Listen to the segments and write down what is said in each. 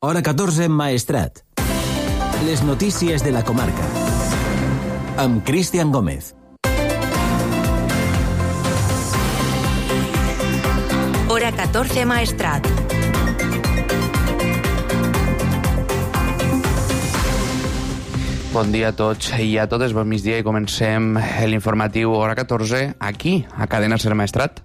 Hora 14 Maestrat. Les notícies de la comarca. Amb Cristian Gómez. Hora 14 Maestrat. Bon dia a tots i a totes, bon migdia, i comencem l'informatiu Hora 14 aquí, a Cadena Ser Maestrat.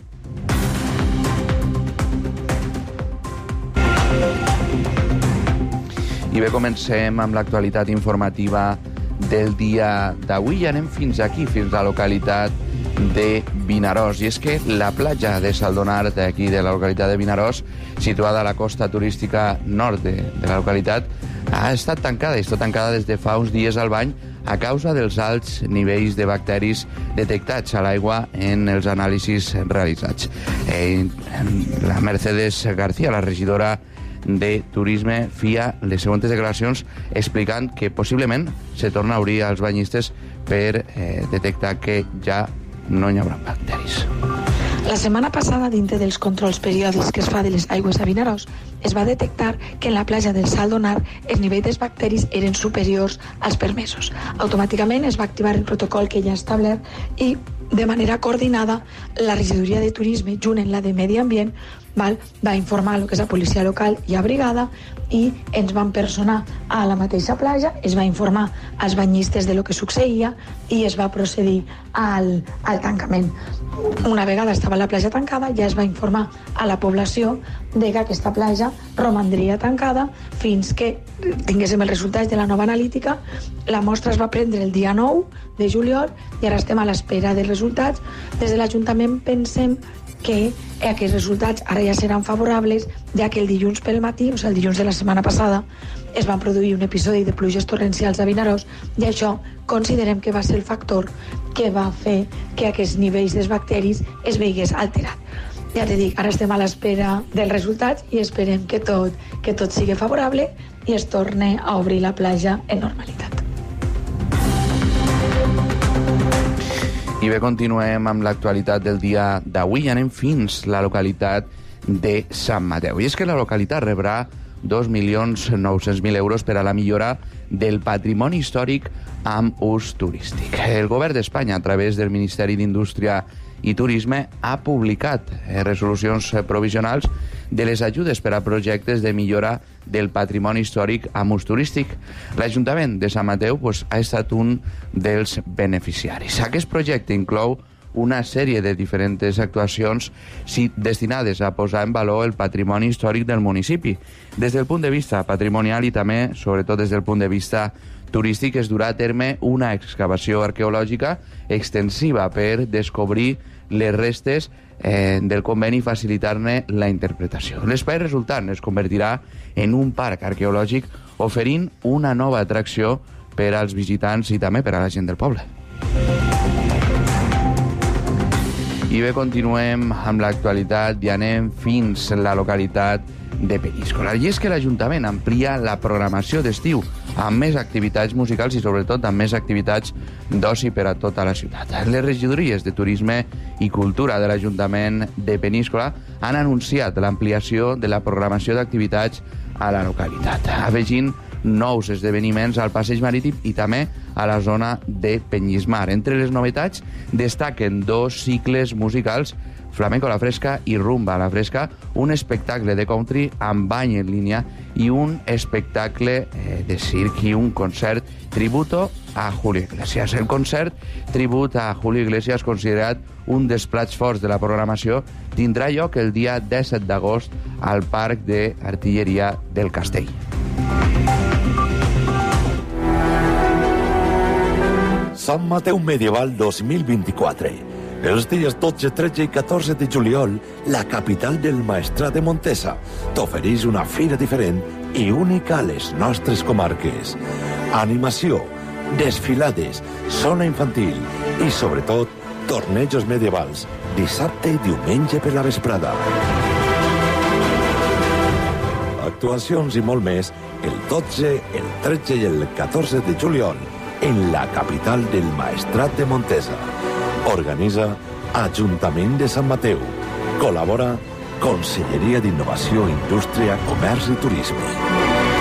I bé, comencem amb l'actualitat informativa del dia d'avui i anem fins aquí, fins a la localitat de Vinaròs. I és que la platja de Saldonar, d'aquí de la localitat de Vinaròs, situada a la costa turística nord de la localitat, ha estat tancada, i està tancada des de fa uns dies al bany a causa dels alts nivells de bacteris detectats a l'aigua en els anàlisis realitzats. La Mercedes García, la regidora de Turisme, fia les següents declaracions explicant que possiblement se torna a obrir als banyistes per detectar que ja no hi haurà bacteris. La setmana passada, dintre dels controls periòdics que es fa de les aigües a Vinaròs, es va detectar que en la platja del Saldonar els nivells dels bacteris eren superiors als permesos. Automàticament es va activar el protocol que ja ha establert i, de manera coordinada, la regidoria de Turisme, junt amb la de Medi Ambient, va informar el que és la policia local i a brigada, i ens van personar a la mateixa platja, es va informar als banyistes de lo que succeïa i es va procedir al tancament. Una vegada estava la platja tancada, ja es va informar a la població de que aquesta platja romandria tancada fins que tinguéssim els resultats de la nova analítica. La mostra es va prendre el dia 9 de juliol i ara estem a l'espera dels resultats. Des de l'Ajuntament pensem que aquests resultats ara ja seran favorables, ja que el dilluns pel matí, o sigui, el dilluns de la setmana passada, es van produir un episodi de pluges torrencials a Vinaròs i això considerem que va ser el factor que va fer que aquests nivells dels bacteris es veigués alterat. Ja t'he dit, ara estem a l'espera dels resultats i esperem que tot sigui favorable i es torni a obrir la platja en normalitat. I bé, continuem amb l'actualitat del dia d'avui i anem fins a la localitat de Sant Mateu. I és que la localitat rebrà 2.900.000 euros per a la millora del patrimoni històric amb ús turístic. El govern d'Espanya, a través del Ministeri d'Indústria i Turisme, ha publicat resolucions provisionals de les ajudes per a projectes de millora del patrimoni històric amb ús turístic. L'Ajuntament de Sant Mateu ha estat un dels beneficiaris. Aquest projecte inclou una sèrie de diferents actuacions destinades a posar en valor el patrimoni històric del municipi. Des del punt de vista patrimonial i també, sobretot des del punt de vista turístic, es durà a terme una excavació arqueològica extensiva per descobrir les restes del conveni i facilitar-ne la interpretació. L'espai resultant es convertirà en un parc arqueològic oferint una nova atracció per als visitants i també per a la gent del poble. I bé, continuem amb l'actualitat i anem fins a la localitat de Peníscola. I és que l'Ajuntament amplia la programació d'estiu amb més activitats musicals i sobretot amb més activitats d'oci per a tota la ciutat. Les regidories de Turisme i Cultura de l'Ajuntament de Peníscola han anunciat l'ampliació de la programació d'activitats a la localitat, afegint nous esdeveniments al passeig marítim i també a la zona de Penyismar. Entre les novetats destaquen 2 cicles musicals, Flamenco a la Fresca i Rumba a la Fresca, un espectacle de country amb bany en línia i un espectacle de circ i un concert tributo a Julio Iglesias. El concert tribut a Julio Iglesias, considerat un dels plats forts de la programació, tindrà lloc el dia 17 d'agost al Parc d'Artilleria del Castell. Sant Mateu Medieval 2024. Els dies 12, 13 i 14 de juliol, la capital del Maestrat de Montesa t'ofereix una fira diferent i única a les nostres comarques. Animació, desfilades, zona infantil i, sobretot, tornejos medievals, dissabte i diumenge per la vesprada. Actuacions i molt més el 12, el 13 i el 14 de juliol en la capital del Maestrat de Montesa. Organitza Ajuntament de Sant Mateu. Col·labora Conselleria d'Innovació, Indústria, Comerç i Turisme.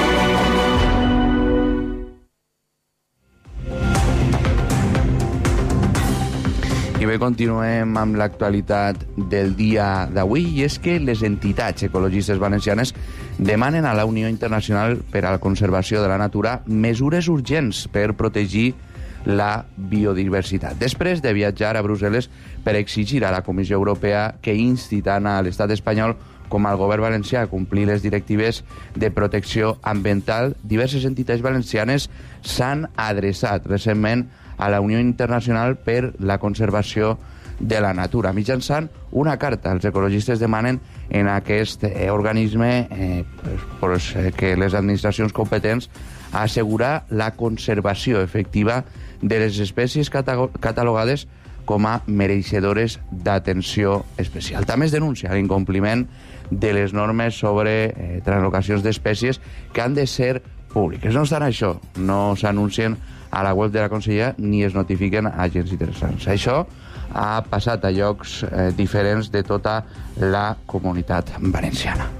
bé, continuem amb l'actualitat del dia d'avui, i és que les entitats ecologistes valencianes demanen a la Unió Internacional per a la Conservació de la Natura mesures urgents per protegir la biodiversitat. Després de viatjar a Brussel·les per exigir a la Comissió Europea que insti tant a l'estat espanyol com al govern valencià a complir les directives de protecció ambiental, diverses entitats valencianes s'han adreçat recentment a la Unió Internacional per la Conservació de la Natura. Mitjançant una carta, els ecologistes demanen en aquest organisme que les administracions competents assegurar la conservació efectiva de les espècies catalogades com a mereixedores d'atenció especial. També es denuncia l'incompliment de les normes sobre translocacions d'espècies que han de ser públiques. No obstant això, no s'anuncien a la web de la Conselleria ni es notifiquen a agents interessants. Això ha passat a llocs diferents de tota la comunitat valenciana.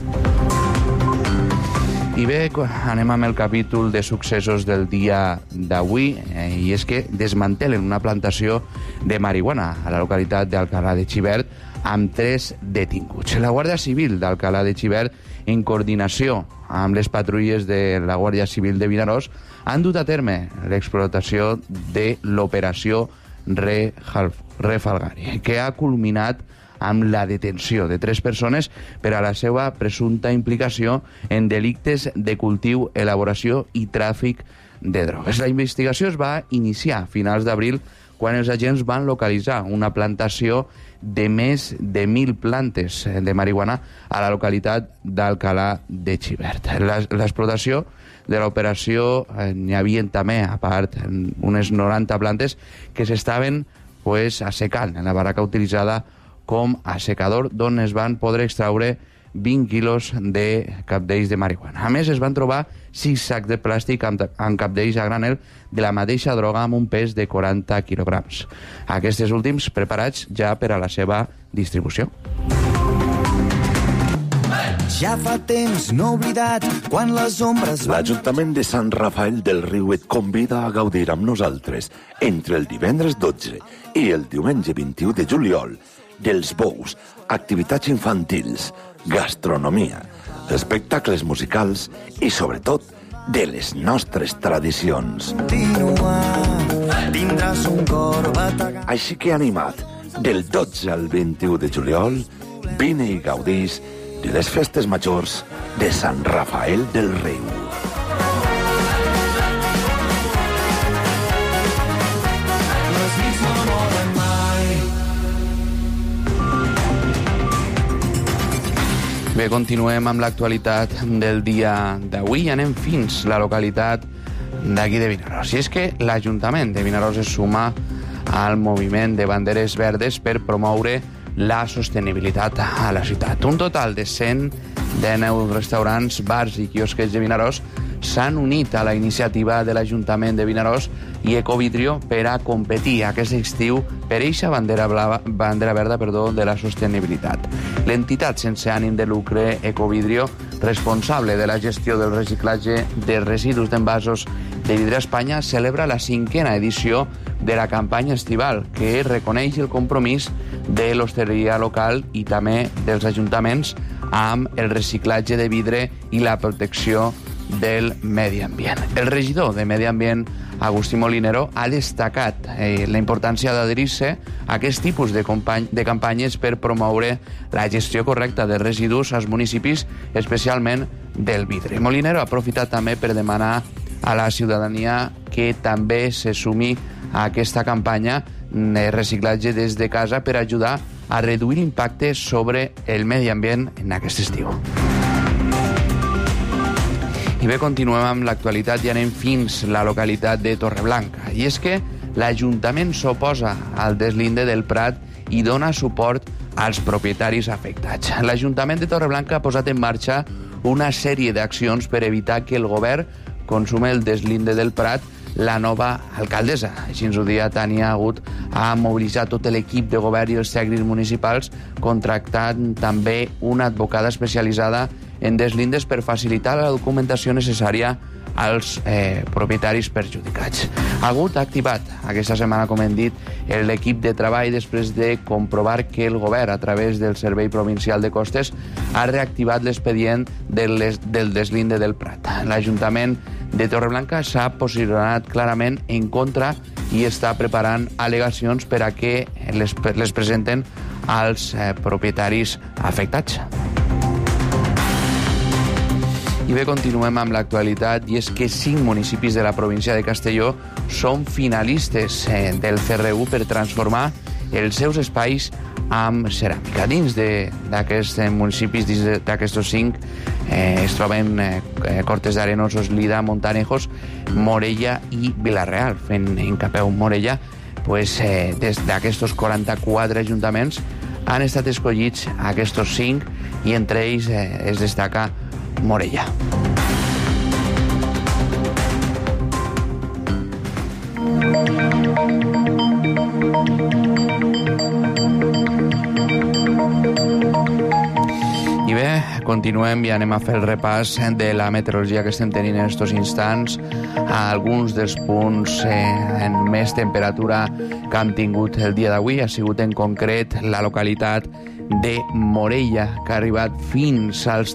I bé, anem amb el capítol de successos del dia d'avui, i és que desmantelen una plantació de marihuana a la localitat d'Alcalà de Xivert amb 3 detinguts. La Guàrdia Civil d'Alcalà de Xivert, en coordinació amb les patrulles de la Guàrdia Civil de Vinaròs, han dut a terme l'explotació de l'operació Refalgari, que ha culminat amb la detenció de 3 persones per a la seva presumpta implicació en delictes de cultiu, elaboració i tràfic de drogues. La investigació es va iniciar a finals d'abril, quan els agents van localitzar una plantació de més de 1.000 plantes de marihuana a la localitat d'Alcalà de Xivert. L'explotació de l'operació n'hi havia també, a part, unes 90 plantes que s'estaven assecant en la barraca utilitzada com a secador, d'on es van poder extraure 20 quilos de cabdells de marihuana. A més, es van trobar 6 sacs de plàstic amb cabdells a granel de la mateixa droga amb un pes de 40 quilograms. Aquests últims preparats ja per a la seva distribució. Ja fa temps no oblidat quan les ombres... L'Ajuntament de Sant Rafael del Riu et convida a gaudir amb nosaltres entre el divendres 12 i el diumenge 21 de juliol dels bous, activitats infantils, gastronomia, espectacles musicals i, sobretot, de les nostres tradicions. Tindràs un cor bategat. Així que animat, del 12 al 21 de juliol, vine i gaudís de les festes majors de Sant Rafael del Riu. Les nits no moren mai. Bé, continuem amb l'actualitat del dia d'avui i anem fins a la localitat d'aquí de Vinaròs. I és que l'Ajuntament de Vinaròs es suma al moviment de banderes verdes per promoure la sostenibilitat a la ciutat. Un total de 119 restaurants, bars i quiosques de Vinaròs s'han unit a la iniciativa de l'Ajuntament de Vinaròs i Ecovidrio per a competir aquest estiu per eixa bandera verda de la sostenibilitat. L'entitat sense ànim de lucre Ecovidrio, responsable de la gestió del reciclatge de residus d'envasos de vidre a Espanya, celebra la 5a edició de la campanya estival, que reconeix el compromís de l'hostaleria local i també dels ajuntaments amb el reciclatge de vidre i la protecció del medi ambient. El regidor de Medi Ambient, Agustí Molinero, ha destacat la importància d'adherir-se a aquest tipus de campanyes per promoure la gestió correcta de residus als municipis, especialment del vidre. Molinero ha aprofitat també per demanar a la ciutadania que també se sumi a aquesta campanya de reciclatge des de casa per ajudar a reduir l'impacte sobre el medi ambient en aquest estiu. I bé, continuem amb l'actualitat i anem fins a la localitat de Torreblanca. I és que l'Ajuntament s'oposa al deslinde del Prat i dona suport als propietaris afectats. L'Ajuntament de Torreblanca ha posat en marxa una sèrie d'accions per evitar que el govern consumi el deslinde del Prat. La nova alcaldessa, així ens ho dia Tània Agut, ha mobilitzat tot l'equip de govern i els tècnics municipals, contractant també una advocada especialitzada en deslindes per facilitar la documentació necessària als propietaris perjudicats. Ha hagut activat aquesta setmana, com hem dit, l'equip de treball després de comprovar que el govern, a través del Servei Provincial de Costes, ha reactivat l'expedient del deslinde del Prat. L'Ajuntament de Torreblanca s'ha posicionat clarament en contra i està preparant al·legacions per a que les presenten als propietaris afectats. I bé, continuem amb l'actualitat, i és que 5 municipis de la província de Castelló són finalistes del CRU per transformar els seus espais amb ceràmica. Dins d'aquests municipis, dins d'aquestos 5, es troben Cortes d'Arenos, Lida, Montanejos, Morella i Vila-real. Fent hincapeu Morella, des d'aquestos 44 ajuntaments han estat escollits aquests 5 i entre ells es destaca Morella. I bé, continuem i anem a fer el repàs de la meteorologia que estem tenint en aquests instants. Alguns dels punts en més temperatura que han tingut el dia d'avui ha sigut en concret la localitat de Morella, que ha arribat fins als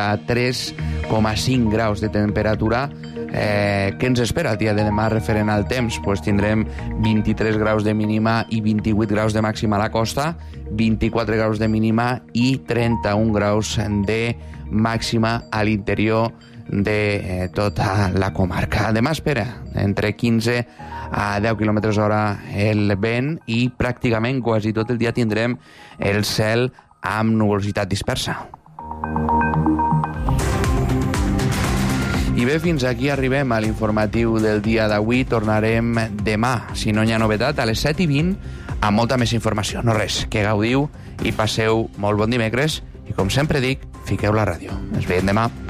33,5 graus de temperatura. Què ens espera el dia de demà referent al temps? Tindrem 23 graus de mínima i 28 graus de màxima a la costa, 24 graus de mínima i 31 graus de màxima a l'interior de tota la comarca. Demà espera entre 15 a 10 km hora el vent i pràcticament quasi tot el dia tindrem el cel amb nuvolositat dispersa. I bé, fins aquí arribem a l'informatiu del dia d'avui. Tornarem demà, si no hi ha novetat, a les 7:20 amb molta més informació. No res, que gaudiu i passeu molt bon dimecres i, com sempre dic, fiqueu la ràdio. Ens veiem demà.